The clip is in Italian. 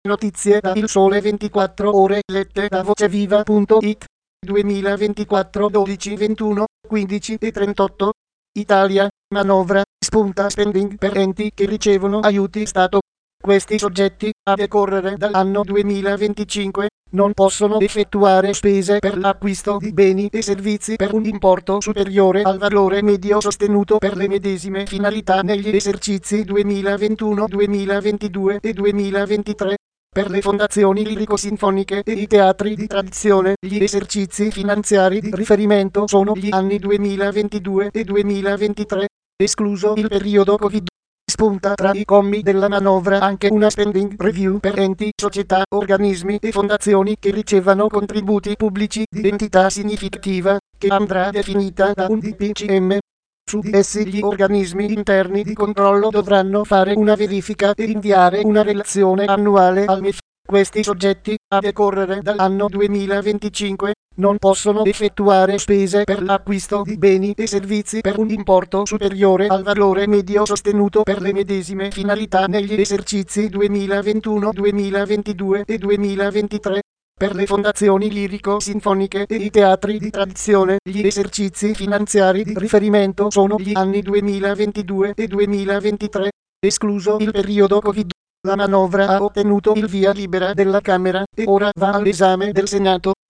Notizie da Il Sole 24 Ore lette da voceviva.it 2024 12 21 15 e 38 Italia, manovra, spunta spending per enti che ricevono aiuti Stato. Questi soggetti, a decorrere dall'anno 2025, non possono effettuare spese per l'acquisto di beni e servizi per un importo superiore al valore medio sostenuto per le medesime finalità negli esercizi 2021, 2022 e 2023. Per le fondazioni lirico-sinfoniche e i teatri di tradizione, gli esercizi finanziari di riferimento sono gli anni 2022 e 2023, escluso il periodo Covid. Spunta tra i commi della manovra anche una spending review per enti, società, organismi e fondazioni che ricevano contributi pubblici di entità significativa, che andrà definita da un DPCM. Su di essi gli organismi interni di controllo dovranno fare una verifica e inviare una relazione annuale al MEF. Questi soggetti, a decorrere dall'anno 2025, non possono effettuare spese per l'acquisto di beni e servizi per un importo superiore al valore medio sostenuto per le medesime finalità negli esercizi 2021, 2022 e 2023. Per le fondazioni lirico-sinfoniche e i teatri di tradizione, gli esercizi finanziari di riferimento sono gli anni 2022 e 2023, escluso il periodo Covid. La manovra ha ottenuto il via libera della Camera e ora va all'esame del Senato.